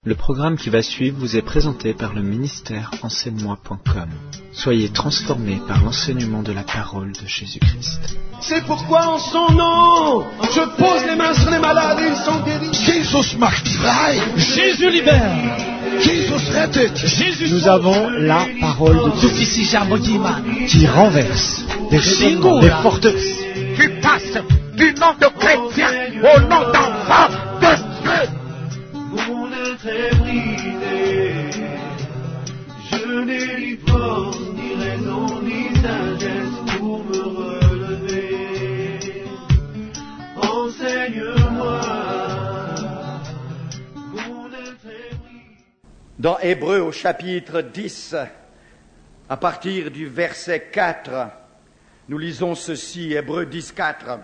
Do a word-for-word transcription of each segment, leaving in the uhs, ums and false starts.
Le programme qui va suivre vous est présenté par le ministère enseigne-moi point com. Soyez transformés par l'enseignement de la parole de Jésus-Christ. C'est pourquoi en son nom, je pose les mains sur les malades et ils sont guéris. Jesus macht frei. Jésus libère. Jesus rettet. Jésus Nous avons la parole de Dieu qui renverse des raisonnements, des forteresses. Qui passe du nom de chrétien au nom d'enfant de Dieu. Mon être est brisé, je n'ai ni force, ni raison, ni sagesse pour me relever. Enseigne-moi, mon être est brisé. Dans Hébreux au chapitre dix, à partir du verset quatre, nous lisons ceci, Hébreux dix, quatre.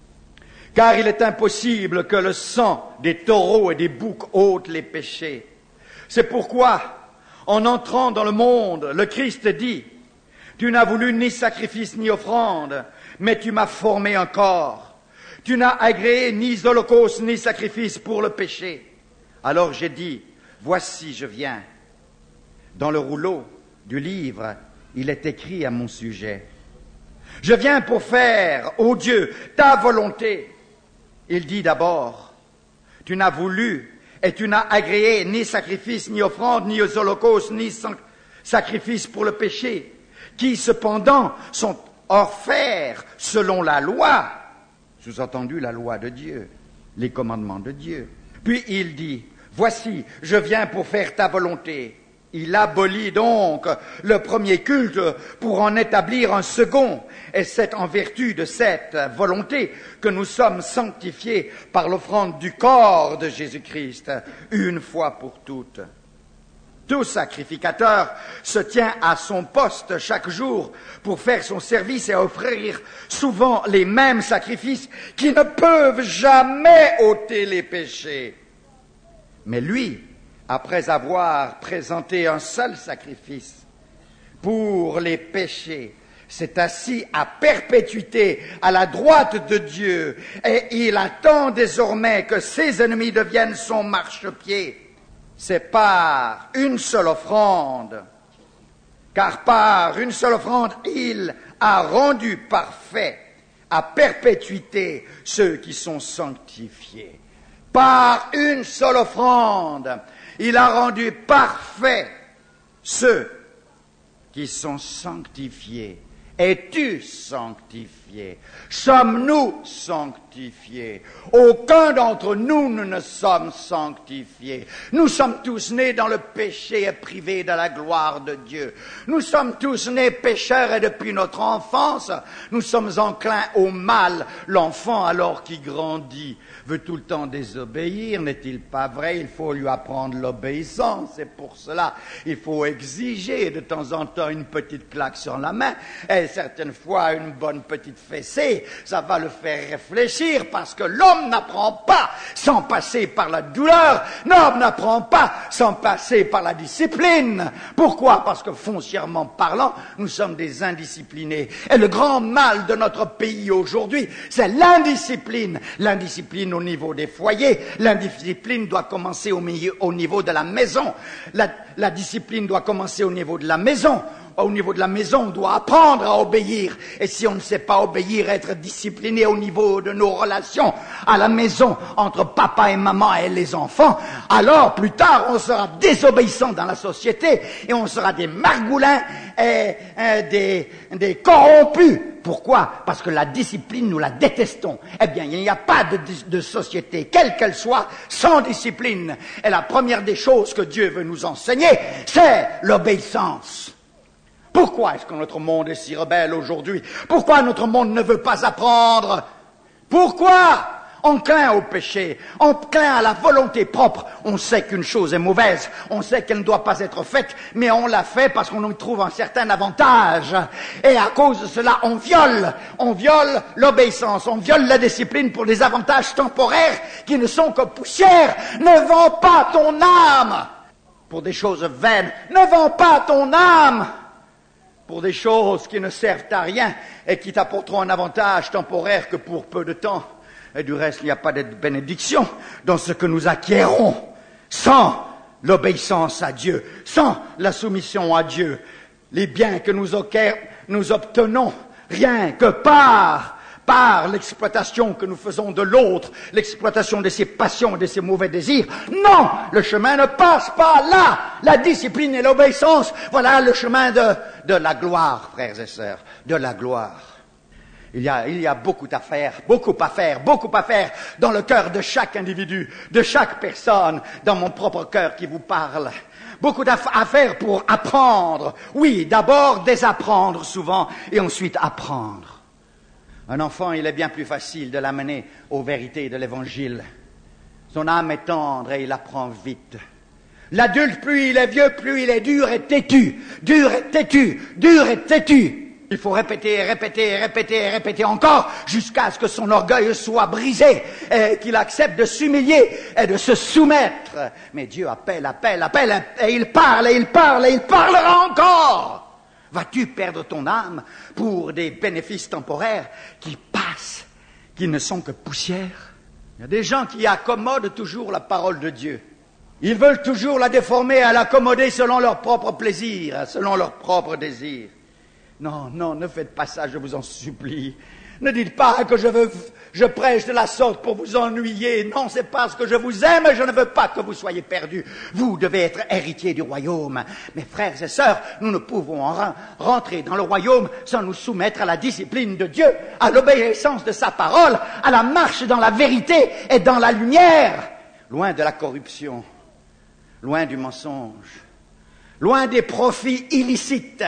Car il est impossible que le sang des taureaux et des boucs ôte les péchés. C'est pourquoi, en entrant dans le monde, le Christ dit, « Tu n'as voulu ni sacrifice ni offrande, mais tu m'as formé un corps. Tu n'as agréé ni holocauste ni sacrifice pour le péché. » Alors j'ai dit, « Voici, je viens. » Dans le rouleau du livre, il est écrit à mon sujet. « Je viens pour faire, ô Dieu, ta volonté. » Il dit d'abord, « Tu n'as voulu et tu n'as agréé ni sacrifice, ni offrande, ni aux holocaustes, ni sacrifice pour le péché, qui cependant sont offerts selon la loi. » Sous-entendu, la loi de Dieu, les commandements de Dieu. Puis il dit, « Voici, je viens pour faire ta volonté. » Il abolit donc le premier culte pour en établir un second. Et c'est en vertu de cette volonté que nous sommes sanctifiés par l'offrande du corps de Jésus-Christ, une fois pour toutes. Tout sacrificateur se tient à son poste chaque jour pour faire son service et offrir souvent les mêmes sacrifices qui ne peuvent jamais ôter les péchés. Mais lui, après avoir présenté un seul sacrifice pour les péchés, s'est assis à perpétuité à la droite de Dieu et il attend désormais que ses ennemis deviennent son marchepied. C'est par une seule offrande, car par une seule offrande, il a rendu parfait à perpétuité ceux qui sont sanctifiés. Par une seule offrande, il a rendu parfait ceux qui sont sanctifiés. Es-tu sanctifié? Sommes-nous sanctifiés? Aucun d'entre nous, nous ne sommes sanctifiés. Nous sommes tous nés dans le péché et privés de la gloire de Dieu. Nous sommes tous nés pécheurs et depuis notre enfance, nous sommes enclins au mal. L'enfant, alors qu'il grandit, veut tout le temps désobéir, n'est-il pas vrai? Il faut lui apprendre l'obéissance, et pour cela, il faut exiger de temps en temps une petite claque sur la main, et certaines fois une bonne petite fessée, ça va le faire réfléchir, parce que l'homme n'apprend pas sans passer par la douleur, l'homme n'apprend pas sans passer par la discipline. Pourquoi? Parce que foncièrement parlant, nous sommes des indisciplinés, et le grand mal de notre pays aujourd'hui, c'est l'indiscipline, l'indiscipline au niveau des foyers, l'indiscipline doit commencer au, milieu, au niveau de la maison, la, la discipline doit commencer au niveau de la maison. Au niveau de la maison, on doit apprendre à obéir. Et si on ne sait pas obéir, être discipliné au niveau de nos relations à la maison, entre papa et maman et les enfants, alors plus tard, on sera désobéissant dans la société et on sera des margoulins et, et des, des corrompus. Pourquoi? Parce que la discipline, nous la détestons. Eh bien, il n'y a pas de, de société, quelle qu'elle soit, sans discipline. Et la première des choses que Dieu veut nous enseigner, c'est l'obéissance. Pourquoi est-ce que notre monde est si rebelle aujourd'hui? Pourquoi notre monde ne veut pas apprendre? Pourquoi? Enclin au péché, enclin à la volonté propre. On sait qu'une chose est mauvaise, on sait qu'elle ne doit pas être faite, mais on la fait parce qu'on y trouve un certain avantage. Et à cause de cela, on viole, on viole l'obéissance, on viole la discipline pour des avantages temporaires qui ne sont que poussière. Ne vends pas ton âme pour des choses vaines, ne vends pas ton âme pour des choses qui ne servent à rien et qui t'apporteront un avantage temporaire que pour peu de temps. Et du reste, il n'y a pas de bénédiction dans ce que nous acquérons sans l'obéissance à Dieu, sans la soumission à Dieu, les biens que nous, nous obtenons rien que par, par l'exploitation que nous faisons de l'autre, l'exploitation de ses passions et de ses mauvais désirs. Non, le chemin ne passe pas là. La discipline et l'obéissance, voilà le chemin de, de la gloire, frères et sœurs, de la gloire. Il y a, il y a beaucoup à faire, beaucoup à faire, beaucoup à faire dans le cœur de chaque individu, de chaque personne, dans mon propre cœur qui vous parle. Beaucoup à faire pour apprendre. Oui, d'abord désapprendre souvent et ensuite apprendre. Un enfant, il est bien plus facile de l'amener aux vérités de l'Évangile. Son âme est tendre et il apprend vite. L'adulte, plus il est vieux, plus il est dur et têtu, dur et têtu, dur et têtu. Il faut répéter, répéter, répéter, répéter encore jusqu'à ce que son orgueil soit brisé et qu'il accepte de s'humilier et de se soumettre. Mais Dieu appelle, appelle, appelle et il parle et il parle et il parlera encore. Vas-tu perdre ton âme pour des bénéfices temporaires qui passent, qui ne sont que poussière? Il y a des gens qui accommodent toujours la parole de Dieu. Ils veulent toujours la déformer, à l'accommoder selon leur propre plaisir, selon leur propre désir. Non, non, ne faites pas ça, je vous en supplie. Ne dites pas que je veux, je prêche de la sorte pour vous ennuyer. Non, c'est parce que je vous aime et je ne veux pas que vous soyez perdus. Vous devez être héritiers du royaume. Mes frères et sœurs, nous ne pouvons rentrer dans le royaume sans nous soumettre à la discipline de Dieu, à l'obéissance de sa parole, à la marche dans la vérité et dans la lumière. Loin de la corruption, loin du mensonge, loin des profits illicites.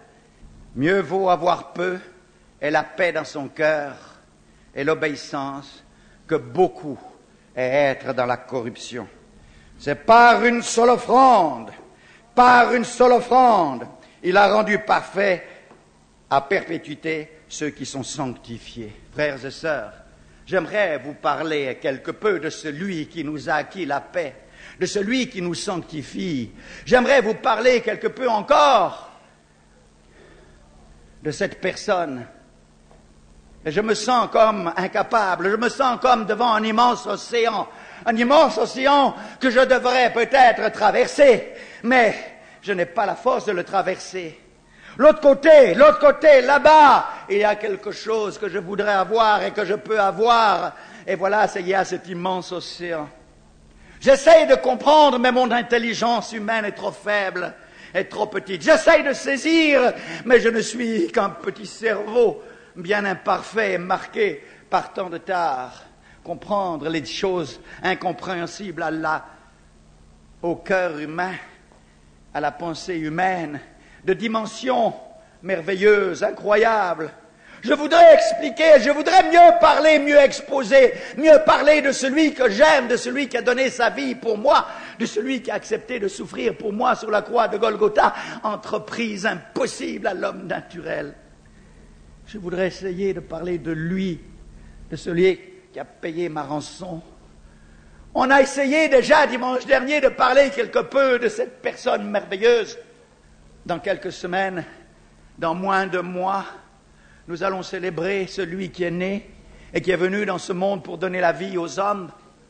Mieux vaut avoir peu et la paix dans son cœur et l'obéissance que beaucoup et être dans la corruption. C'est par une seule offrande, par une seule offrande, il a rendu parfait à perpétuité ceux qui sont sanctifiés. Frères et sœurs, j'aimerais vous parler quelque peu de celui qui nous a acquis la paix, de celui qui nous sanctifie. J'aimerais vous parler quelque peu encore de cette personne. Et je me sens comme incapable, je me sens comme devant un immense océan, un immense océan que je devrais peut-être traverser, mais je n'ai pas la force de le traverser. L'autre côté, l'autre côté, là-bas, il y a quelque chose que je voudrais avoir et que je peux avoir, et voilà, il y a cet immense océan. J'essaie de comprendre, mais mon intelligence humaine est trop faible. Est trop petite. J'essaye de saisir, mais je ne suis qu'un petit cerveau bien imparfait et marqué par tant de tard. Comprendre les choses incompréhensibles à la, au cœur humain, à la pensée humaine, de dimensions merveilleuses, incroyables. Je voudrais expliquer, je voudrais mieux parler, mieux exposer, mieux parler de celui que j'aime, de celui qui a donné sa vie pour moi, de celui qui a accepté de souffrir pour moi sur la croix de Golgotha, entreprise impossible à l'homme naturel. Je voudrais essayer de parler de lui, de celui qui a payé ma rançon. On a essayé déjà dimanche dernier de parler quelque peu de cette personne merveilleuse. Dans quelques semaines, dans moins de mois, nous allons célébrer celui qui est né et qui est venu dans ce monde pour donner la vie aux hommes.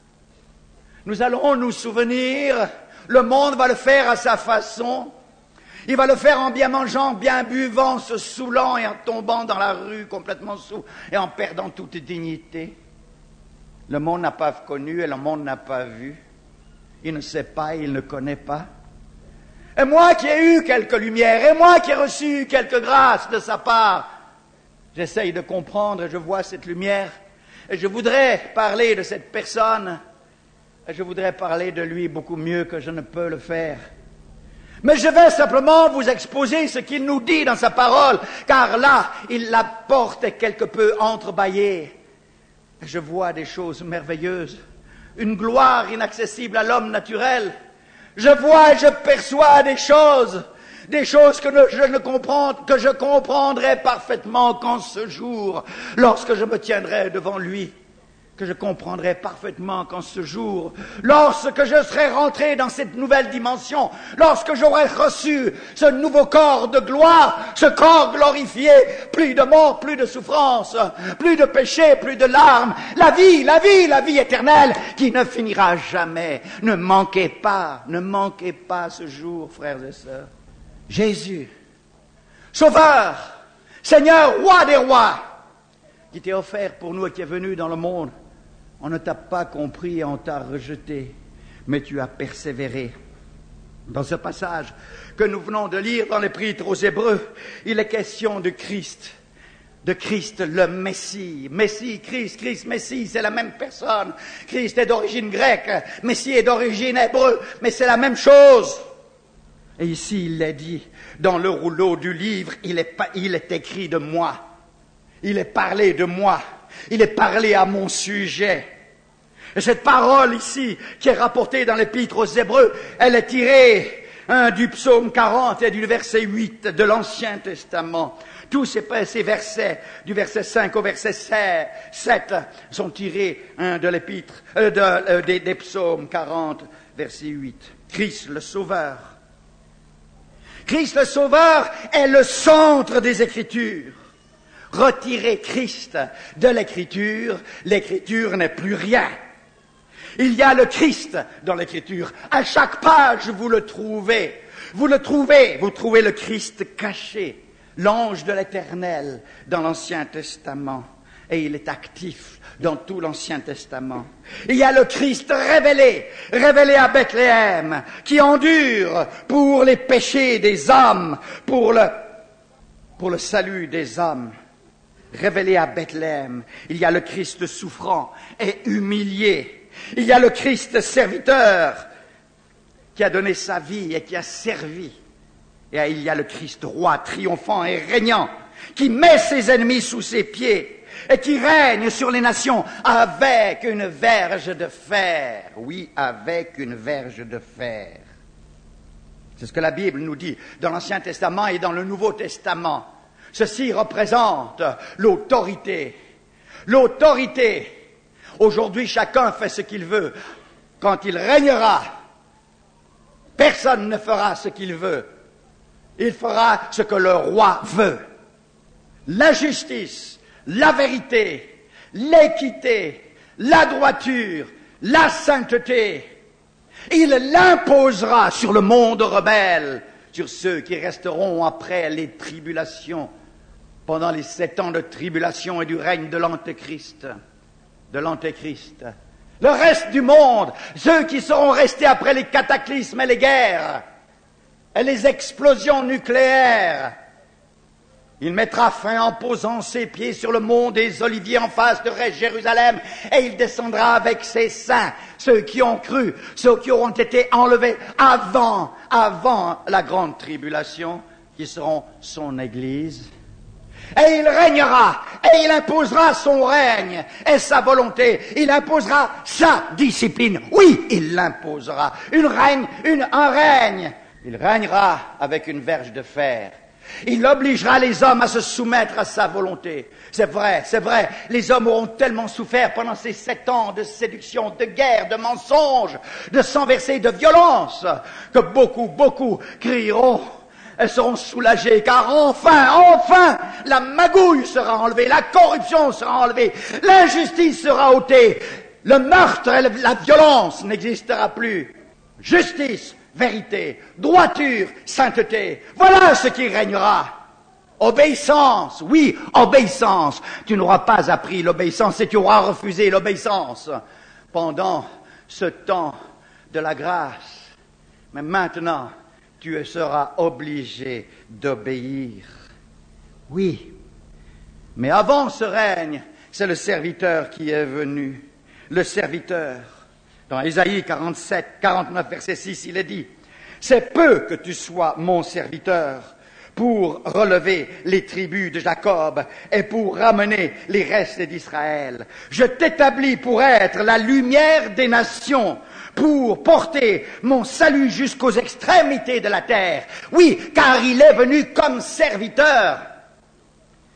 Nous allons nous souvenir, le monde va le faire à sa façon. Il va le faire en bien mangeant, bien buvant, se saoulant et en tombant dans la rue complètement saoul et en perdant toute dignité. Le monde n'a pas connu et le monde n'a pas vu. Il ne sait pas, il ne connaît pas. Et moi qui ai eu quelques lumières, et moi qui ai reçu quelques grâces de sa part, j'essaye de comprendre et je vois cette lumière et je voudrais parler de cette personne et je voudrais parler de lui beaucoup mieux que je ne peux le faire. Mais je vais simplement vous exposer ce qu'il nous dit dans sa parole, car là, il la porte quelque peu entrebâillée. Je vois des choses merveilleuses, une gloire inaccessible à l'homme naturel. Je vois et je perçois des choses, des choses que je ne comprends, que je comprendrai parfaitement qu'en ce jour, lorsque je me tiendrai devant lui. que je comprendrai parfaitement qu'en ce jour, lorsque je serai rentré dans cette nouvelle dimension, lorsque j'aurai reçu ce nouveau corps de gloire, ce corps glorifié, plus de mort, plus de souffrance, plus de péché, plus de larmes, la vie, la vie, la vie éternelle qui ne finira jamais. Ne manquez pas, ne manquez pas ce jour, frères et sœurs. Jésus, Sauveur, Seigneur, Roi des rois, qui t'est offert pour nous et qui est venu dans le monde. On ne t'a pas compris et on t'a rejeté, mais tu as persévéré. Dans ce passage que nous venons de lire dans l'Épître aux Hébreux, il est question de Christ, de Christ le Messie. Messie, Christ, Christ, Messie, c'est la même personne. Christ est d'origine grecque, Messie est d'origine hébreu, mais c'est la même chose. Et ici, il est dit, dans le rouleau du livre, il est, pas, il est écrit de moi. Il est parlé de moi. Il est parlé à mon sujet. Et cette parole ici, qui est rapportée dans l'Épître aux Hébreux, elle est tirée hein, du psaume quarante et du verset huit de l'Ancien Testament. Tous ces, ces versets, du verset cinq au verset sept, sont tirés hein, de l'Épître, euh, de, euh, des, des psaumes quarante, verset huit. Christ le Sauveur. Christ le Sauveur est le centre des Écritures. Retirez Christ de l'Écriture, l'Écriture n'est plus rien. Il y a le Christ dans l'Écriture. À chaque page, vous le trouvez. Vous le trouvez, vous trouvez le Christ caché, l'ange de l'Éternel dans l'Ancien Testament. Et il est actif dans tout l'Ancien Testament. Il y a le Christ révélé, révélé à Bethléem, qui endure pour les péchés des hommes, pour le, pour le salut des hommes. Révélé à Bethléem, il y a le Christ souffrant et humilié. Il y a le Christ serviteur qui a donné sa vie et qui a servi. Et il y a le Christ roi triomphant et régnant qui met ses ennemis sous ses pieds et qui règne sur les nations avec une verge de fer. Oui, avec une verge de fer. C'est ce que la Bible nous dit dans l'Ancien Testament et dans le Nouveau Testament. Ceci représente l'autorité. L'autorité. Aujourd'hui, chacun fait ce qu'il veut. Quand il régnera, personne ne fera ce qu'il veut. Il fera ce que le roi veut. La justice, la vérité, l'équité, la droiture, la sainteté. Il l'imposera sur le monde rebelle, sur ceux qui resteront après les tribulations, pendant les sept ans de tribulation et du règne de l'Antéchrist, de l'Antéchrist. Le reste du monde, ceux qui seront restés après les cataclysmes et les guerres, et les explosions nucléaires, il mettra fin en posant ses pieds sur le mont des Oliviers en face de Jérusalem, et il descendra avec ses saints, ceux qui ont cru, ceux qui auront été enlevés avant, avant la grande tribulation, qui seront son Église. Et il régnera, et il imposera son règne et sa volonté. Il imposera sa discipline. Oui, il l'imposera. Une règne, une, un règne. Il régnera avec une verge de fer. Il obligera les hommes à se soumettre à sa volonté. C'est vrai, c'est vrai. Les hommes auront tellement souffert pendant ces sept ans de séduction, de guerre, de mensonges, de sang versé, de violence, que beaucoup, beaucoup crieront. Elles seront soulagées, car enfin, enfin, la magouille sera enlevée, la corruption sera enlevée, l'injustice sera ôtée, le meurtre et la violence n'existera plus. Justice, vérité, droiture, sainteté, voilà ce qui régnera. Obéissance, oui, obéissance. Tu n'auras pas appris l'obéissance et tu auras refusé l'obéissance pendant ce temps de la grâce. Mais maintenant, tu seras obligé d'obéir. Oui, mais avant ce règne, c'est le serviteur qui est venu. Le serviteur. Dans Ésaïe quarante-sept, quarante-neuf, verset six, il est dit « C'est peu que tu sois mon serviteur pour relever les tribus de Jacob et pour ramener les restes d'Israël. Je t'établis pour être la lumière des nations, pour porter mon salut jusqu'aux extrémités de la terre. Oui, car il est venu comme serviteur. »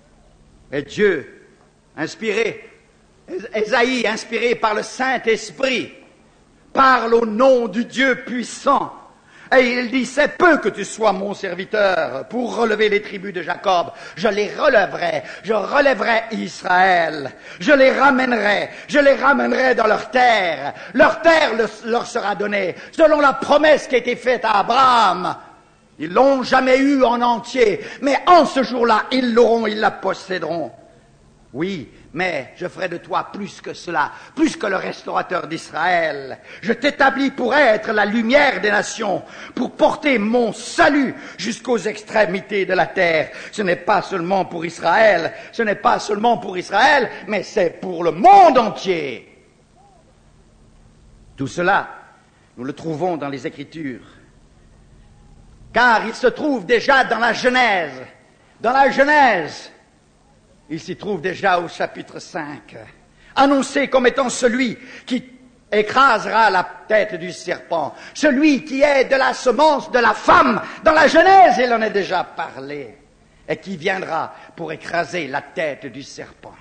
Et Dieu, inspiré Ésaïe, inspiré par le Saint-Esprit, parle au nom du Dieu puissant. Et il dit, c'est peu que tu sois mon serviteur pour relever les tribus de Jacob. Je les relèverai, je relèverai Israël. Je les ramènerai, je les ramènerai dans leur terre. Leur terre leur sera donnée selon la promesse qui a été faite à Abraham. Ils l'ont jamais eue en entier, mais en ce jour-là, ils l'auront, ils la posséderont. Oui, mais je ferai de toi plus que cela, plus que le restaurateur d'Israël. Je t'établis pour être la lumière des nations, pour porter mon salut jusqu'aux extrémités de la terre. Ce n'est pas seulement pour Israël, ce n'est pas seulement pour Israël, mais c'est pour le monde entier. Tout cela, nous le trouvons dans les Écritures. Car il se trouve déjà dans la Genèse. Dans la Genèse, il s'y trouve déjà au chapitre cinq, annoncé comme étant celui qui écrasera la tête du serpent, celui qui est de la semence de la femme. Dans la Genèse, il en est déjà parlé, et qui viendra pour écraser la tête du serpent.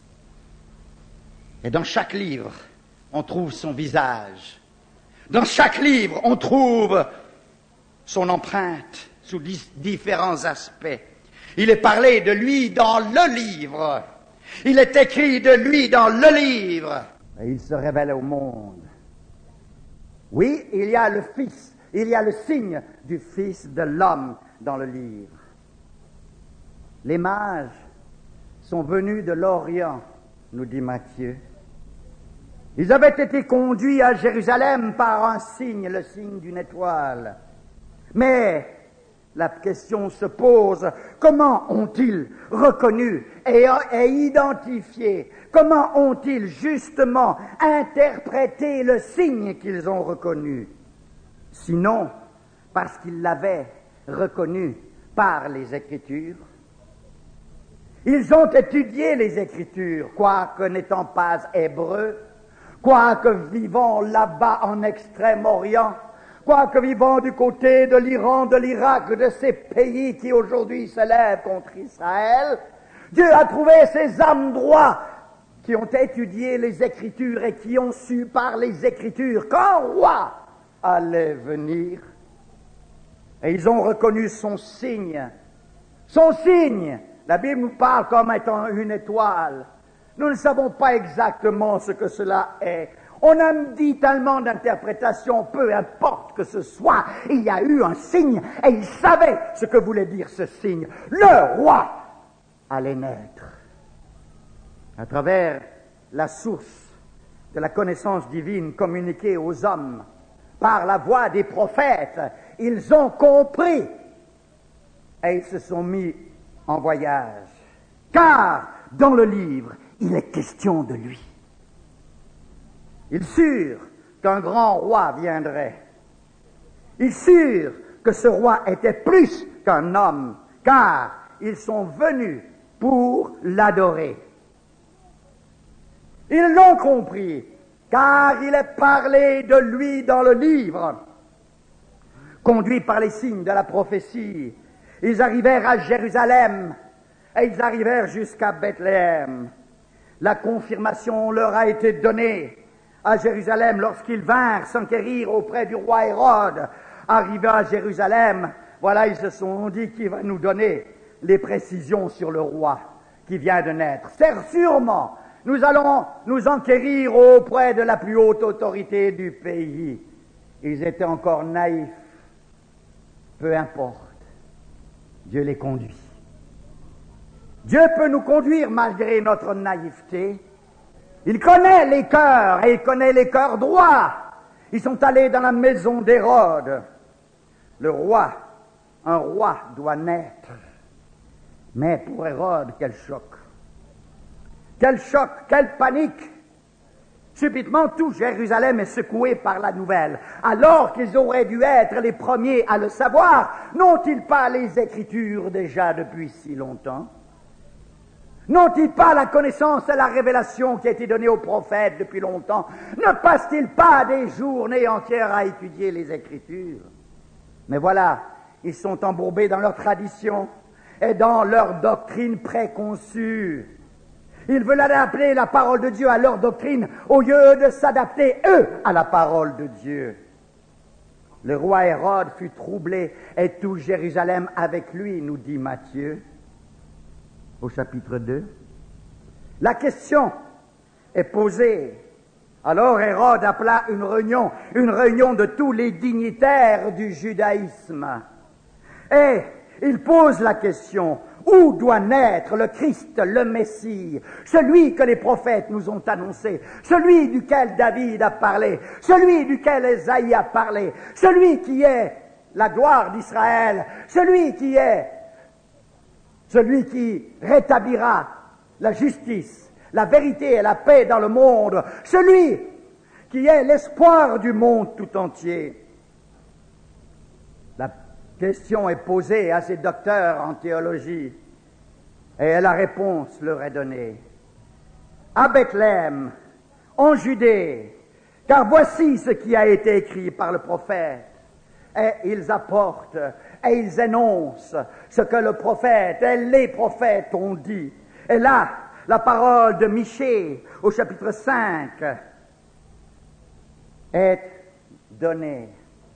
Et dans chaque livre, on trouve son visage. Dans chaque livre, on trouve son empreinte sous différents aspects. Il est parlé de lui dans le livre. Il est écrit de lui dans le livre. Et il se révèle au monde. Oui, il y a le Fils, il y a le signe du Fils de l'homme dans le livre. Les mages sont venus de l'Orient, nous dit Matthieu. Ils avaient été conduits à Jérusalem par un signe, le signe d'une étoile. Mais la question se pose, comment ont-ils reconnu et, et identifié, comment ont-ils justement interprété le signe qu'ils ont reconnu? Sinon, parce qu'ils l'avaient reconnu par les Écritures. Ils ont étudié les Écritures, quoique n'étant pas hébreux, quoique vivant là-bas en Extrême-Orient, quoique vivant du côté de l'Iran, de l'Irak, de ces pays qui aujourd'hui se lèvent contre Israël, Dieu a trouvé ces hommes droits qui ont étudié les Écritures et qui ont su par les Écritures qu'un roi allait venir. Et ils ont reconnu son signe. Son signe, la Bible nous parle comme étant une étoile. Nous ne savons pas exactement ce que cela est. On a dit tellement d'interprétations, peu importe que ce soit, il y a eu un signe et ils savaient ce que voulait dire ce signe. Le roi allait naître. À travers la source de la connaissance divine communiquée aux hommes par la voix des prophètes, ils ont compris et ils se sont mis en voyage. Car dans le livre, il est question de lui. Ils surent qu'un grand roi viendrait. Ils surent que ce roi était plus qu'un homme, car ils sont venus pour l'adorer. Ils l'ont compris, car il est parlé de lui dans le livre. Conduits par les signes de la prophétie, ils arrivèrent à Jérusalem et ils arrivèrent jusqu'à Bethléem. La confirmation leur a été donnée à Jérusalem lorsqu'ils vinrent s'enquérir auprès du roi Hérode. Arrivés à Jérusalem, voilà, ils se sont dit qu'il va nous donner les précisions sur le roi qui vient de naître. C'est sûrement, nous allons nous enquérir auprès de la plus haute autorité du pays. Ils étaient encore naïfs. Peu importe, Dieu les conduit. Dieu peut nous conduire malgré notre naïveté. Il connaît les cœurs, et il connaît les cœurs droits. Ils sont allés dans la maison d'Hérode. Le roi, un roi doit naître. Mais pour Hérode, quel choc! Quel choc, quelle panique! Subitement, tout Jérusalem est secoué par la nouvelle. Alors qu'ils auraient dû être les premiers à le savoir, n'ont-ils pas les Écritures déjà depuis si longtemps? N'ont-ils pas la connaissance et la révélation qui a été donnée aux prophètes depuis longtemps? Ne passent-ils pas des journées entières à étudier les Écritures? Mais voilà, ils sont embourbés dans leur tradition et dans leur doctrine préconçue. Ils veulent adapter la parole de Dieu à leur doctrine au lieu de s'adapter, eux, à la parole de Dieu. Le roi Hérode fut troublé et tout Jérusalem avec lui, nous dit Matthieu, au chapitre deux. La question est posée. Alors Hérode appela une réunion, une réunion de tous les dignitaires du judaïsme. Et il pose la question, où doit naître le Christ, le Messie, celui que les prophètes nous ont annoncé, celui duquel David a parlé, celui duquel Ésaïe a parlé, celui qui est la gloire d'Israël, celui qui est, celui qui rétablira la justice, la vérité et la paix dans le monde, celui qui est l'espoir du monde tout entier. La question est posée à ces docteurs en théologie et la réponse leur est donnée. À Bethléem, en Judée, car voici ce qui a été écrit par le prophète. Et ils apportent et ils énoncent ce que le prophète et les prophètes ont dit. Et là, la parole de Michée au chapitre cinq est donnée.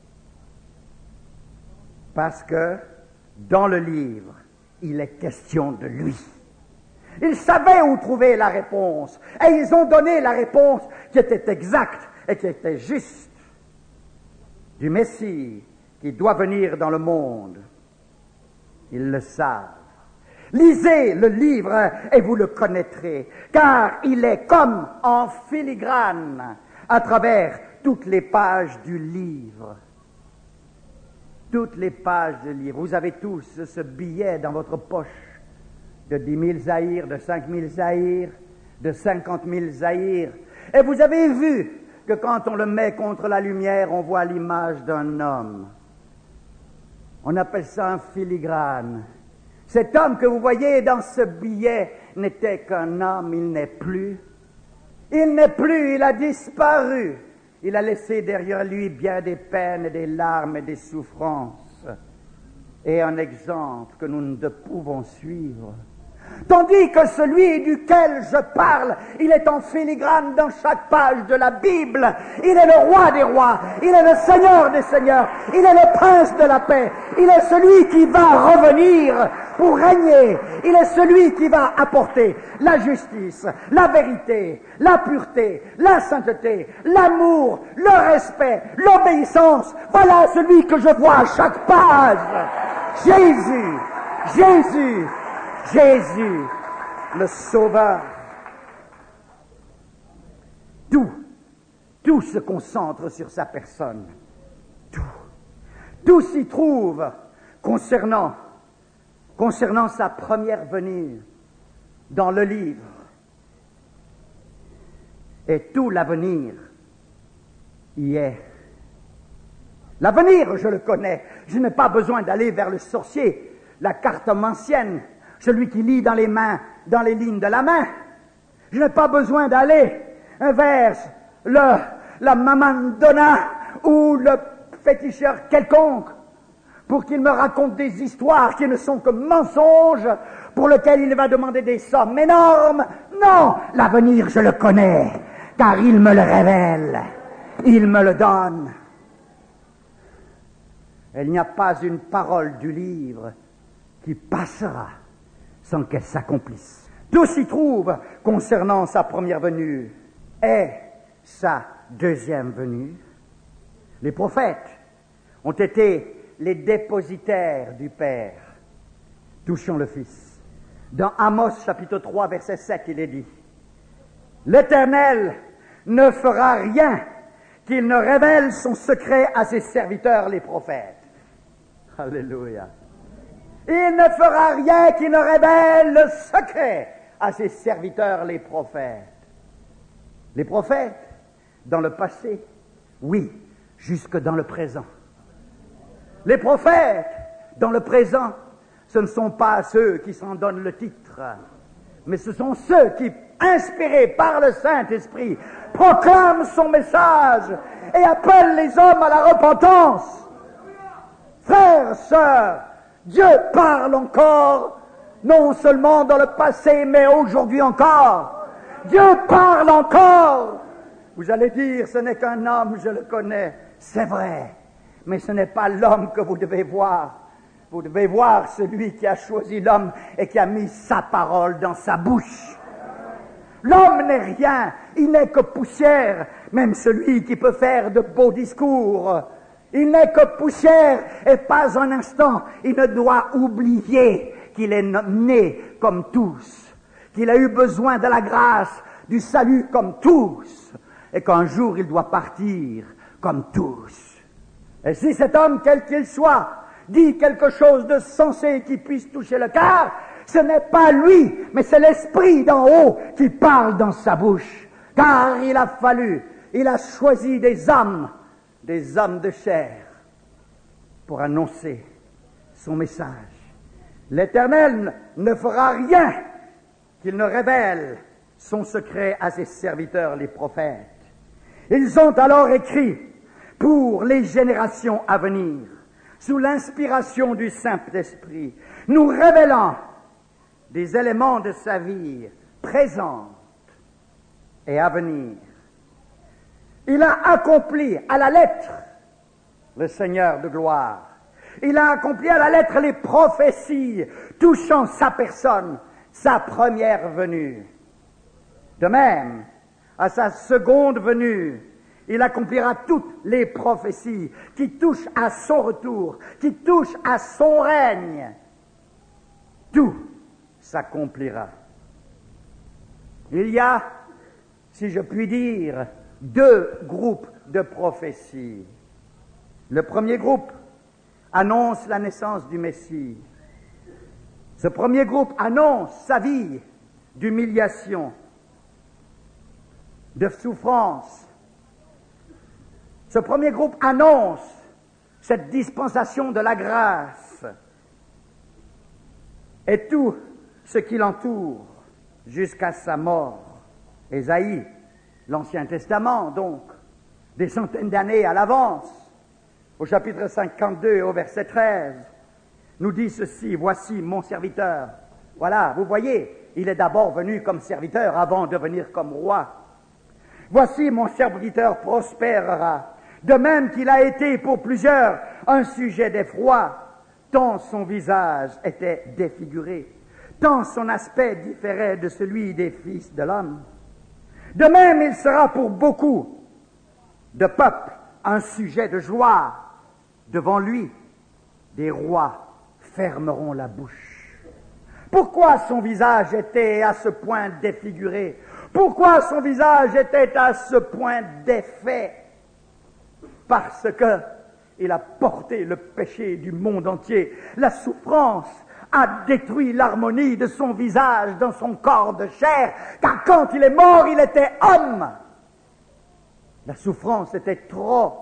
Parce que dans le livre, il est question de lui. Ils savaient où trouver la réponse. Et ils ont donné la réponse qui était exacte et qui était juste. Du Messie qui doit venir dans le monde. Ils le savent. Lisez le livre et vous le connaîtrez, car il est comme en filigrane à travers toutes les pages du livre. Toutes les pages du livre. Vous avez tous ce billet dans votre poche de dix mille zaïrs, de cinq mille zaïrs, de cinquante mille zaïrs. Et vous avez vu que quand on le met contre la lumière, on voit l'image d'un homme. On appelle ça un filigrane. Cet homme que vous voyez dans ce billet n'était qu'un homme, il n'est plus. Il n'est plus, il a disparu. Il a laissé derrière lui bien des peines, et des larmes et des souffrances. Et un exemple que nous ne pouvons suivre. Tandis que celui duquel je parle, il est en filigrane dans chaque page de la Bible. Il est le roi des rois, il est le Seigneur des seigneurs, il est le prince de la paix, il est celui qui va revenir pour régner, il est celui qui va apporter la justice, la vérité, la pureté, la sainteté, l'amour, le respect, l'obéissance. Voilà celui que je vois à chaque page. Jésus, Jésus, Jésus, le Sauveur. Tout, tout se concentre sur sa personne. Tout, tout s'y trouve concernant, concernant sa première venue dans le livre. Et tout l'avenir y est. L'avenir, je le connais. Je n'ai pas besoin d'aller vers le sorcier, la cartomancienne, celui qui lit dans les mains, dans les lignes de la main. Je n'ai pas besoin d'aller vers le, la mamandonna ou le féticheur quelconque pour qu'il me raconte des histoires qui ne sont que mensonges, pour lesquels il va demander des sommes énormes. Non, l'avenir, je le connais, car il me le révèle, il me le donne. Il n'y a pas une parole du livre qui passera sans qu'elle s'accomplisse. Tout s'y trouve concernant sa première venue et sa deuxième venue. Les prophètes ont été les dépositaires du Père touchant le Fils. Dans Amos chapitre trois verset sept, il est dit: l'Éternel ne fera rien qu'il ne révèle son secret à ses serviteurs les prophètes. Alléluia. Il ne fera rien qui ne révèle le secret à ses serviteurs, les prophètes. Les prophètes, dans le passé, oui, jusque dans le présent. Les prophètes, dans le présent, ce ne sont pas ceux qui s'en donnent le titre, mais ce sont ceux qui, inspirés par le Saint-Esprit, proclament son message et appellent les hommes à la repentance. Frères, sœurs, Dieu parle encore non seulement dans le passé, mais aujourd'hui encore. Dieu parle encore. Vous allez dire, ce n'est qu'un homme, je le connais. C'est vrai, mais ce n'est pas l'homme que vous devez voir. Vous devez voir celui qui a choisi l'homme et qui a mis sa parole dans sa bouche. L'homme n'est rien, il n'est que poussière, même celui qui peut faire de beaux discours. Il n'est que poussière et pas un instant, il ne doit oublier qu'il est né comme tous, qu'il a eu besoin de la grâce, du salut comme tous, et qu'un jour il doit partir comme tous. Et si cet homme, quel qu'il soit, dit quelque chose de sensé qui puisse toucher le cœur, ce n'est pas lui, mais c'est l'Esprit d'en haut qui parle dans sa bouche. Car il a fallu, il a choisi des hommes, des hommes de chair, pour annoncer son message. L'Éternel ne fera rien qu'il ne révèle son secret à ses serviteurs, les prophètes. Ils ont alors écrit pour les générations à venir, sous l'inspiration du Saint-Esprit, nous révélant des éléments de sa vie présente et à venir. Il a accompli à la lettre le Seigneur de gloire. Il a accompli à la lettre les prophéties touchant sa personne, sa première venue. De même, à sa seconde venue, il accomplira toutes les prophéties qui touchent à son retour, qui touchent à son règne. Tout s'accomplira. Il y a, si je puis dire, deux groupes de prophéties. Le premier groupe annonce la naissance du Messie. Ce premier groupe annonce sa vie d'humiliation, de souffrance. Ce premier groupe annonce cette dispensation de la grâce et tout ce qui l'entoure jusqu'à sa mort. Ésaïe, l'Ancien Testament donc, des centaines d'années à l'avance, au chapitre cinquante-deux, au verset treize, nous dit ceci: voici mon serviteur. Voilà, vous voyez, il est d'abord venu comme serviteur avant de venir comme roi. Voici mon serviteur prospérera, de même qu'il a été pour plusieurs un sujet d'effroi, tant son visage était défiguré, tant son aspect différait de celui des fils de l'homme. De même, il sera pour beaucoup de peuples un sujet de joie. Devant lui, des rois fermeront la bouche. Pourquoi son visage était à ce point défiguré? Pourquoi son visage était à ce point défait? Parce que il a porté le péché du monde entier. La souffrance a détruit l'harmonie de son visage dans son corps de chair, car quand il est mort, il était homme. La souffrance était trop.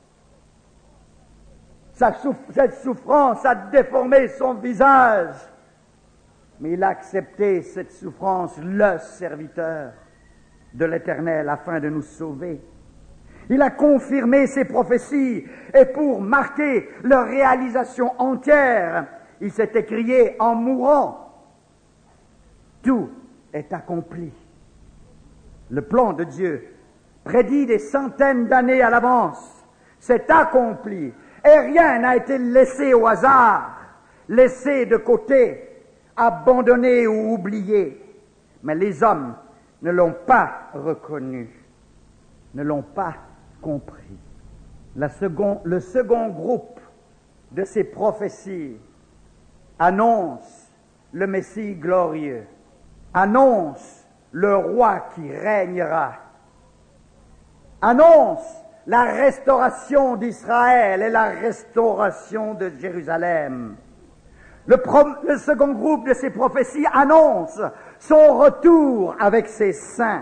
Sa souf- cette souffrance a déformé son visage. Mais il a accepté cette souffrance, le serviteur de l'Éternel, afin de nous sauver. Il a confirmé ses prophéties, et pour marquer leur réalisation entière, il s'est écrié en mourant: tout est accompli. Le plan de Dieu, prédit des centaines d'années à l'avance, s'est accompli, et rien n'a été laissé au hasard, laissé de côté, abandonné ou oublié. Mais les hommes ne l'ont pas reconnu, ne l'ont pas compris. La second, le second groupe de ces prophéties annonce le Messie glorieux, annonce le roi qui régnera, annonce la restauration d'Israël et la restauration de Jérusalem. Le, pro- le second groupe de ces prophéties annonce son retour avec ses saints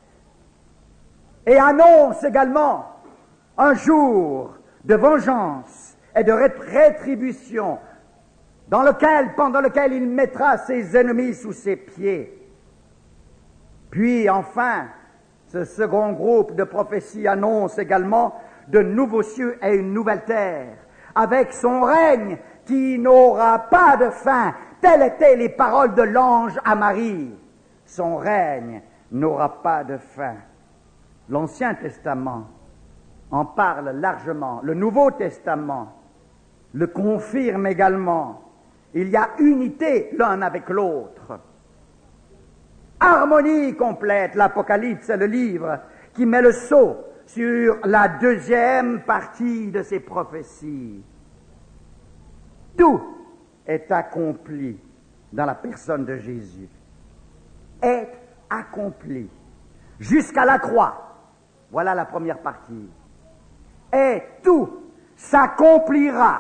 et annonce également un jour de vengeance et de rétribution dans lequel, pendant lequel il mettra ses ennemis sous ses pieds. Puis enfin, ce second groupe de prophéties annonce également de nouveaux cieux et une nouvelle terre, avec son règne qui n'aura pas de fin, Telles étaient les paroles de l'ange à Marie. Son règne n'aura pas de fin. L'Ancien Testament en parle largement. Le Nouveau Testament le confirme également. Il y a unité l'un avec l'autre. Harmonie complète. L'Apocalypse est le livre qui met le sceau sur la deuxième partie de ces prophéties. Tout est accompli dans la personne de Jésus. Est accompli jusqu'à la croix. Voilà la première partie. Et tout s'accomplira.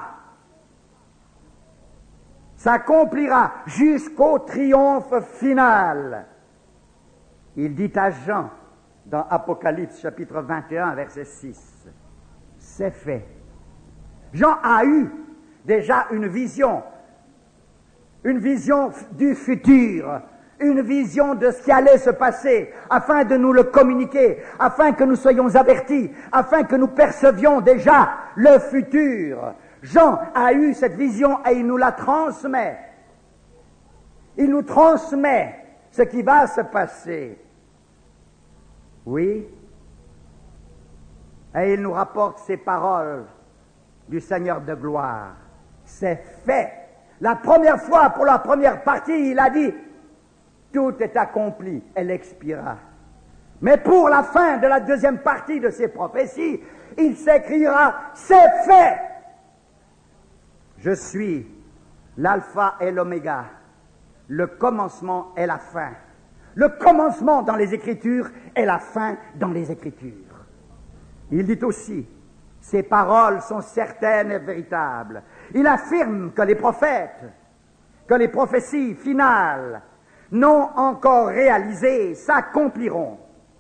S'accomplira jusqu'au triomphe final. Il dit à Jean, dans Apocalypse chapitre vingt et un, verset six, c'est fait. Jean a eu déjà une vision, une vision du futur, une vision de ce qui allait se passer, afin de nous le communiquer, afin que nous soyons avertis, afin que nous percevions déjà le futur. Jean a eu cette vision et il nous la transmet. Il nous transmet ce qui va se passer. Oui. Et il nous rapporte ces paroles du Seigneur de gloire. C'est fait. La première fois, pour la première partie, il a dit, tout est accompli, elle expira. Mais pour la fin de la deuxième partie de ces prophéties, il s'écrira, c'est fait. Je suis l'alpha et l'oméga, le commencement et la fin. Le commencement dans les Écritures et la fin dans les Écritures. Il dit aussi, ces paroles sont certaines et véritables. Il affirme que les prophètes, que les prophéties finales non encore réalisées s'accompliront.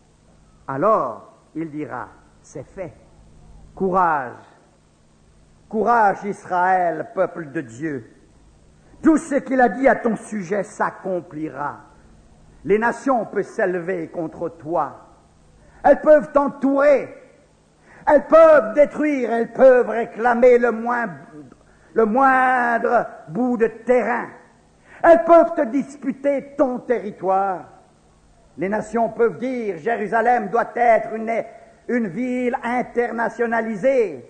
Alors, il dira, c'est fait. Courage. Courage Israël, peuple de Dieu. Tout ce qu'il a dit à ton sujet s'accomplira. Les nations peuvent s'élever contre toi. Elles peuvent t'entourer. Elles peuvent détruire. Elles peuvent réclamer le moindre, le moindre bout de terrain. Elles peuvent te disputer ton territoire. Les nations peuvent dire, Jérusalem doit être une, une ville internationalisée.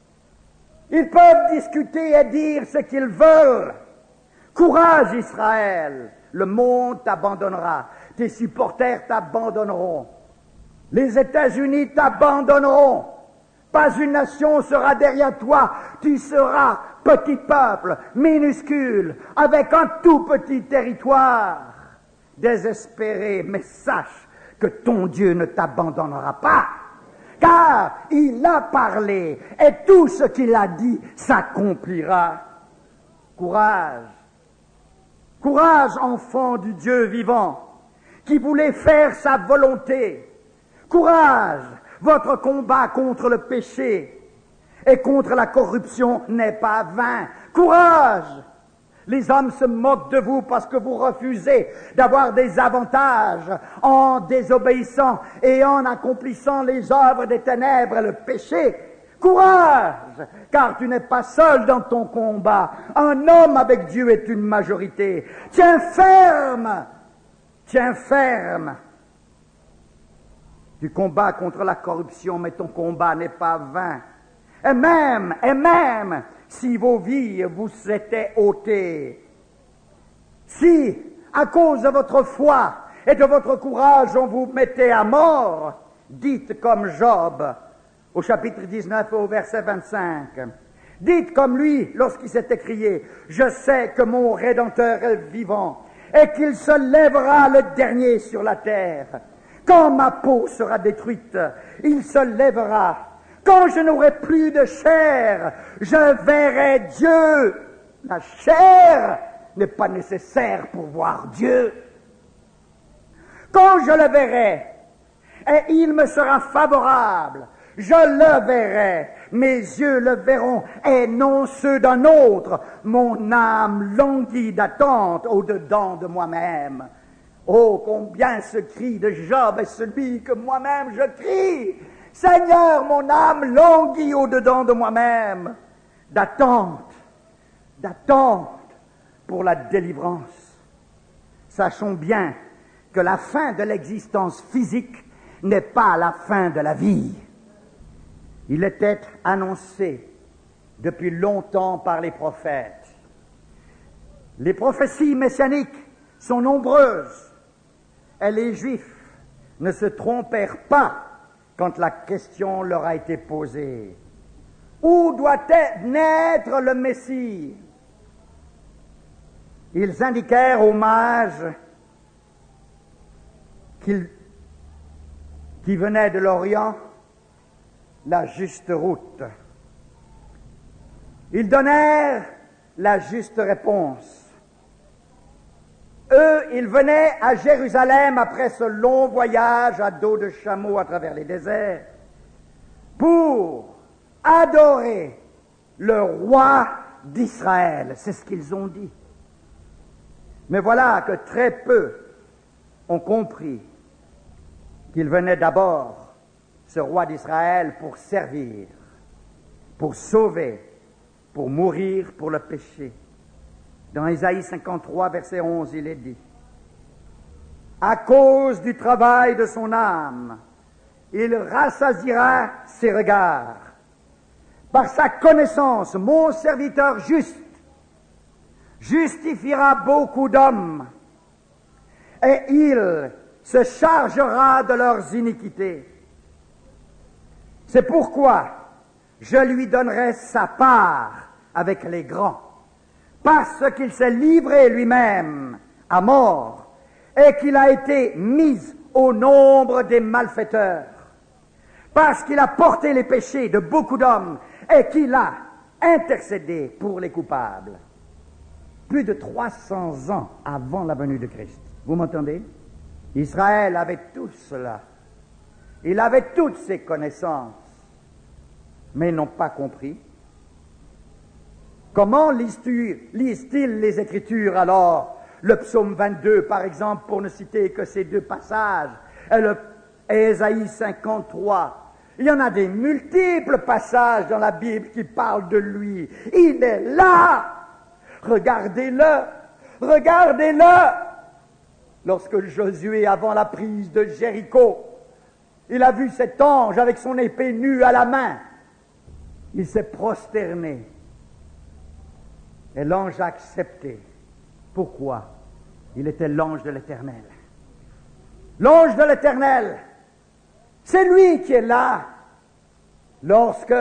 Ils peuvent discuter et dire ce qu'ils veulent. Courage Israël, le monde t'abandonnera, tes supporters t'abandonneront, les États-Unis t'abandonneront, pas une nation sera derrière toi, tu seras petit peuple, minuscule, avec un tout petit territoire, désespéré, mais sache que ton Dieu ne t'abandonnera pas. Car il a parlé et tout ce qu'il a dit s'accomplira. Courage. Courage, enfant du Dieu vivant, qui voulait faire sa volonté. Courage, votre combat contre le péché et contre la corruption n'est pas vain. Courage. Les hommes se moquent de vous parce que vous refusez d'avoir des avantages en désobéissant et en accomplissant les œuvres des ténèbres et le péché. Courage, car tu n'es pas seul dans ton combat. Un homme avec Dieu est une majorité. Tiens ferme, tiens ferme. Tu combats contre la corruption, mais ton combat n'est pas vain. Et même, et même, si vos vies vous étaient ôtées, si, à cause de votre foi et de votre courage, on vous mettait à mort, dites comme Job, au chapitre dix-neuf, au verset vingt-cinq. Dites comme lui, lorsqu'il s'est écrié, « Je sais que mon Rédempteur est vivant, et qu'il se lèvera le dernier sur la terre. Quand ma peau sera détruite, il se lèvera. Quand je n'aurai plus de chair, je verrai Dieu. » La chair n'est pas nécessaire pour voir Dieu. Quand je le verrai, et il me sera favorable, je le verrai, mes yeux le verront, et non ceux d'un autre. Mon âme languit d'attente au-dedans de moi-même. Oh, combien ce cri de Job est celui que moi-même je crie. Seigneur, mon âme languit au-dedans de moi-même. D'attente, d'attente, pour la délivrance. Sachons bien que la fin de l'existence physique n'est pas la fin de la vie. Il était annoncé depuis longtemps par les prophètes. Les prophéties messianiques sont nombreuses et les Juifs ne se trompèrent pas quand la question leur a été posée. Où doit naître le Messie? Ils indiquèrent aux mages qu'il, qui venaient de l'Orient la juste route. Ils donnèrent la juste réponse. Eux, ils venaient à Jérusalem après ce long voyage à dos de chameau à travers les déserts pour adorer le roi d'Israël. C'est ce qu'ils ont dit. Mais voilà que très peu ont compris qu'il venait d'abord, ce roi d'Israël, pour servir, pour sauver, pour mourir pour le péché. Dans Ésaïe cinquante-trois, verset onze, il est dit « À cause du travail de son âme, il rassasiera ses regards. Par sa connaissance, mon serviteur juste justifiera beaucoup d'hommes, et il se chargera de leurs iniquités. C'est pourquoi je lui donnerai sa part avec les grands, parce qu'il s'est livré lui-même à mort et qu'il a été mis au nombre des malfaiteurs, parce qu'il a porté les péchés de beaucoup d'hommes et qu'il a intercédé pour les coupables. » Plus de trois cents ans avant la venue de Christ. Vous m'entendez? Israël avait tout cela. Il avait toutes ces connaissances, mais ils n'ont pas compris. Comment lisent-ils les Écritures alors? Le psaume vingt-deux, par exemple, pour ne citer que ces deux passages, et, le, et Ésaïe cinquante-trois. Il y en a des multiples passages dans la Bible qui parlent de lui. Il est là! Regardez-le! Regardez-le! Lorsque Josué, avant la prise de Jéricho, il a vu cet ange avec son épée nue à la main, il s'est prosterné. Et l'ange a accepté. Pourquoi? Il était l'ange de l'Éternel. L'ange de l'Éternel, c'est lui qui est là. Lorsque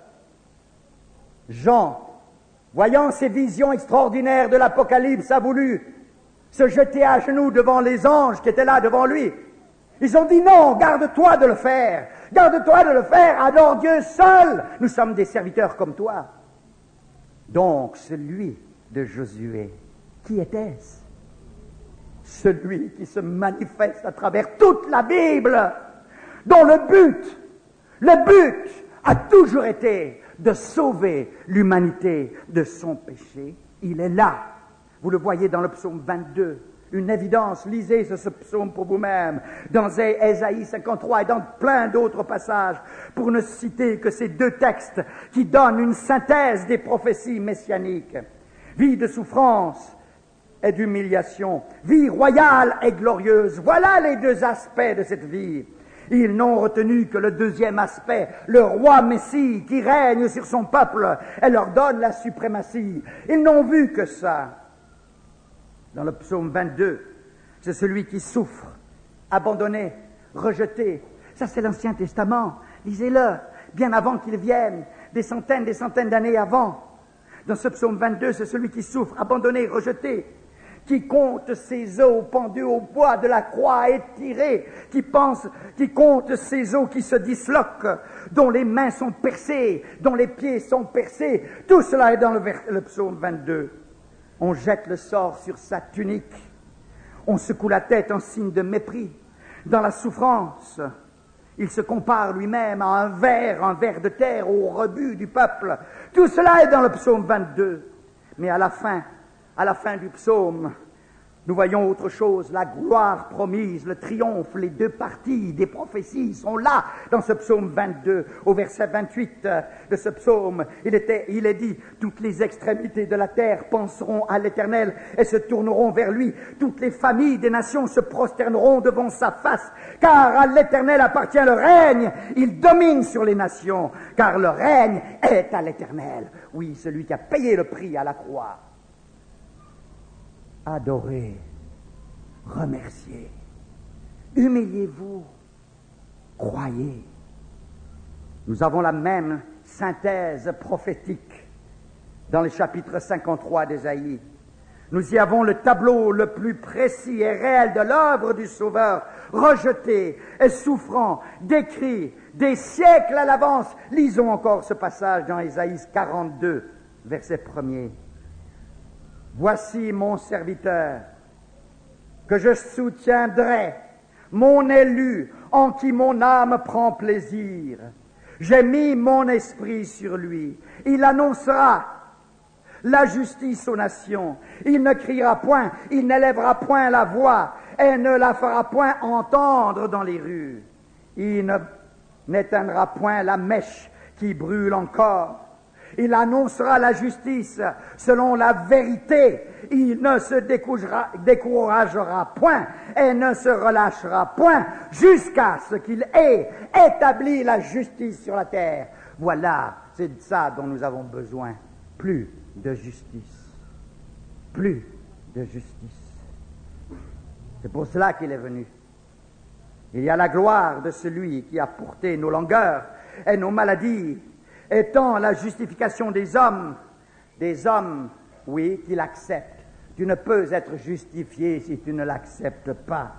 Jean, voyant ces visions extraordinaires de l'Apocalypse, a voulu se jeter à genoux devant les anges qui étaient là devant lui, ils ont dit non, garde-toi de le faire. Garde-toi de le faire, adore Dieu seul. Nous sommes des serviteurs comme toi. Donc, celui de Josué, qui était-ce? Celui qui se manifeste à travers toute la Bible, dont le but, le but a toujours été de sauver l'humanité de son péché. Il est là. Vous le voyez dans le psaume vingt-deux. Une évidence, lisez ce, ce psaume pour vous-même, dans Ésaïe cinquante-trois et dans plein d'autres passages, pour ne citer que ces deux textes qui donnent une synthèse des prophéties messianiques. Vie de souffrance et d'humiliation, vie royale et glorieuse, voilà les deux aspects de cette vie. Ils n'ont retenu que le deuxième aspect, le roi Messie qui règne sur son peuple et leur donne la suprématie. Ils n'ont vu que ça. Dans le psaume vingt-deux, c'est celui qui souffre, abandonné, rejeté. Ça, c'est l'Ancien Testament. Lisez-le, bien avant qu'il vienne, des centaines, des centaines d'années avant. Dans ce psaume vingt-deux, c'est celui qui souffre, abandonné, rejeté, qui compte ses os pendus au bois de la croix étirée, qui pense, qui compte ses os qui se disloquent, dont les mains sont percées, dont les pieds sont percés. Tout cela est dans le, vers, le psaume vingt-deux. On jette le sort sur sa tunique. On secoue la tête en signe de mépris. Dans la souffrance, il se compare lui-même à un ver, un ver de terre au rebut du peuple. Tout cela est dans le psaume vingt-deux. Mais à la fin, à la fin du psaume, nous voyons autre chose, la gloire promise, le triomphe, les deux parties des prophéties sont là dans ce psaume vingt-deux, au verset vingt-huit de ce psaume. Il, était, il est dit, toutes les extrémités de la terre penseront à l'Éternel et se tourneront vers lui. Toutes les familles des nations se prosterneront devant sa face, car à l'Éternel appartient le règne. Il domine sur les nations, car le règne est à l'Éternel. Oui, celui qui a payé le prix à la croix. Adorez, remerciez, humiliez-vous, croyez. Nous avons la même synthèse prophétique dans le chapitre cinquante-trois d'Ésaïe. Nous y avons le tableau le plus précis et réel de l'œuvre du Sauveur, rejeté et souffrant, décrit des siècles à l'avance. Lisons encore ce passage dans Ésaïe quarante-deux, verset premier. Voici mon serviteur, que je soutiendrai, mon élu, en qui mon âme prend plaisir. J'ai mis mon esprit sur lui. Il annoncera la justice aux nations. Il ne criera point, il n'élèvera point la voix, et ne la fera point entendre dans les rues. Il ne, n'éteindra point la mèche qui brûle encore. Il annoncera la justice selon la vérité. Il ne se découragera point et ne se relâchera point jusqu'à ce qu'il ait établi la justice sur la terre. Voilà, c'est de ça dont nous avons besoin. Plus de justice. Plus de justice. C'est pour cela qu'il est venu. Il y a la gloire de celui qui a porté nos langueurs et nos maladies, étant la justification des hommes, des hommes, oui, qui l'acceptent. Tu ne peux être justifié si tu ne l'acceptes pas.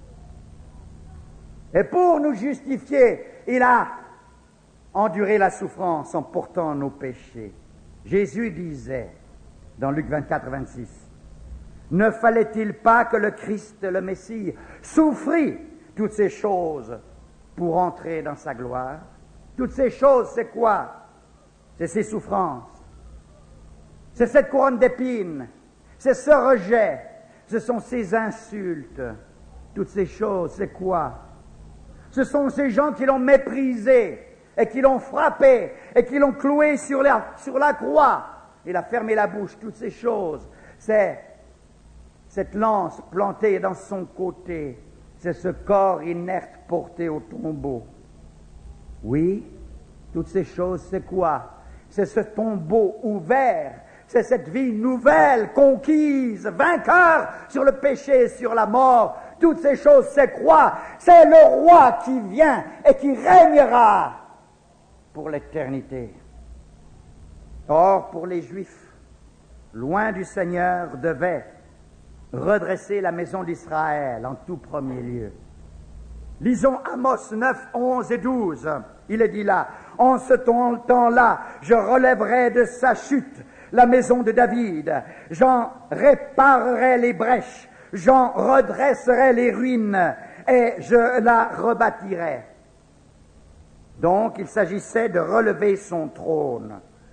Et pour nous justifier, il a enduré la souffrance en portant nos péchés. Jésus disait, dans Luc vingt-quatre, vingt-six, « Ne fallait-il pas que le Christ, le Messie, souffrit toutes ces choses pour entrer dans sa gloire ?» Toutes ces choses, c'est quoi? C'est ces souffrances. C'est cette couronne d'épines. C'est ce rejet. Ce sont ces insultes. Toutes ces choses, c'est quoi? Ce sont ces gens qui l'ont méprisé et qui l'ont frappé et qui l'ont cloué sur la, sur la croix. Il a fermé la bouche. Toutes ces choses, c'est cette lance plantée dans son côté. C'est ce corps inerte porté au tombeau. Oui, toutes ces choses, c'est quoi? C'est ce tombeau ouvert, c'est cette vie nouvelle, conquise, vainqueur sur le péché et sur la mort. Toutes ces choses, c'est quoi? C'est le roi qui vient et qui régnera pour l'éternité. Or, pour les Juifs, loin du Seigneur, devait redresser la maison d'Israël en tout premier lieu. Lisons Amos neuf, onze et douze. Il est dit là, « En ce temps-là, je relèverai de sa chute la maison de David. J'en réparerai les brèches, j'en redresserai les ruines, et je la rebâtirai. » Donc, il s'agissait de relever son trône.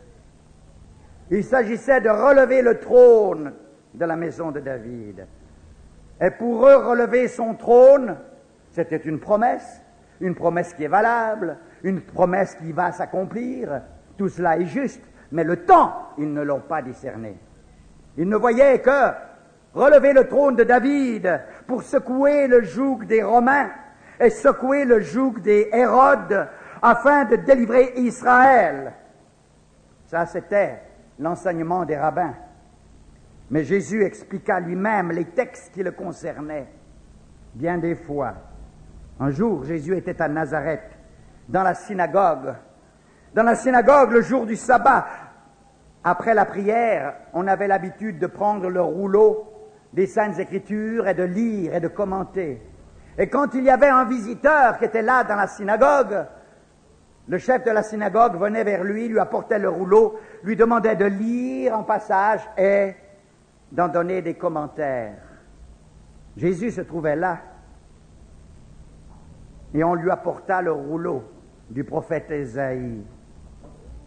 Il s'agissait de relever le trône de la maison de David. Et pour eux, relever son trône, c'était une promesse, une promesse qui est valable, une promesse qui va s'accomplir. Tout cela est juste, mais le temps, ils ne l'ont pas discerné. Ils ne voyaient que relever le trône de David pour secouer le joug des Romains et secouer le joug des Hérodes afin de délivrer Israël. Ça, c'était l'enseignement des rabbins. Mais Jésus expliqua lui-même les textes qui le concernaient. Bien des fois, un jour, Jésus était à Nazareth, dans la synagogue. Dans la synagogue, le jour du sabbat, après la prière, on avait l'habitude de prendre le rouleau des Saintes Écritures et de lire et de commenter. Et quand il y avait un visiteur qui était là dans la synagogue, le chef de la synagogue venait vers lui, lui apportait le rouleau, lui demandait de lire un passage et d'en donner des commentaires. Jésus se trouvait là et on lui apporta le rouleau du prophète Ésaïe.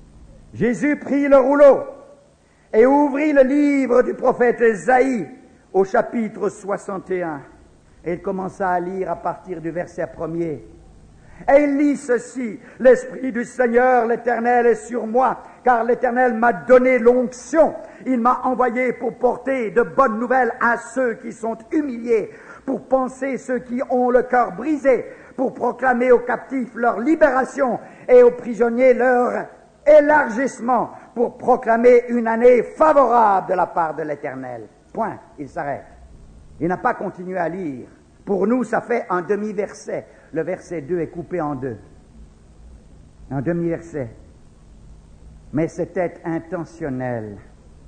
Jésus prit le rouleau et ouvrit le livre du prophète Ésaïe au chapitre soixante et un, et il commença à lire à partir du verset premier. Et il lit ceci: « L'Esprit du Seigneur, l'Éternel, est sur moi, car l'Éternel m'a donné l'onction. Il m'a envoyé pour porter de bonnes nouvelles à ceux qui sont humiliés, pour panser ceux qui ont le cœur brisé, pour proclamer aux captifs leur libération et aux prisonniers leur élargissement, pour proclamer une année favorable de la part de l'Éternel. » Point. Il s'arrête. Il n'a pas continué à lire. Pour nous, ça fait un demi-verset. Le verset deux est coupé en deux. Un demi-verset. Mais c'était intentionnel.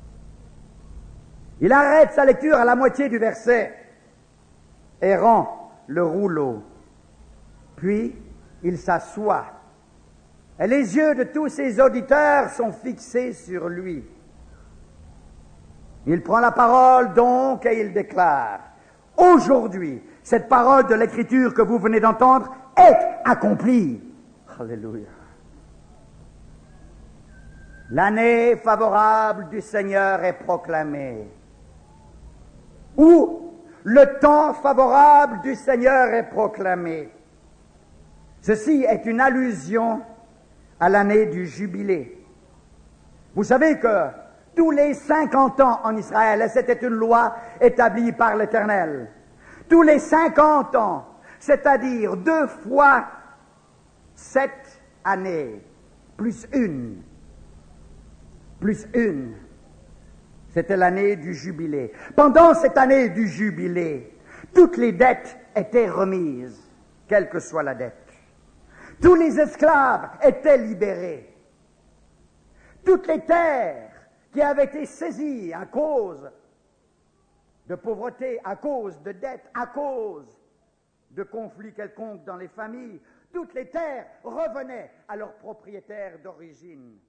Il arrête sa lecture à la moitié du verset et rend le rouleau. Puis, il s'assoit. Et les yeux de tous ses auditeurs sont fixés sur lui. Il prend la parole donc et il déclare: aujourd'hui, cette parole de l'Écriture que vous venez d'entendre est accomplie. Alléluia. L'année favorable du Seigneur est proclamée. Ou le temps favorable du Seigneur est proclamé. Ceci est une allusion à l'année du jubilé. Vous savez que tous les cinquante ans en Israël, et c'était une loi établie par l'Éternel, tous les cinquante ans, c'est-à-dire deux fois sept années, plus une, plus une, c'était l'année du jubilé. Pendant cette année du jubilé, toutes les dettes étaient remises, quelle que soit la dette. Tous les esclaves étaient libérés. Toutes les terres qui avaient été saisies à cause de pauvreté, à cause de dettes, à cause de conflits quelconques dans les familles, toutes les terres revenaient à leurs propriétaires d'origine.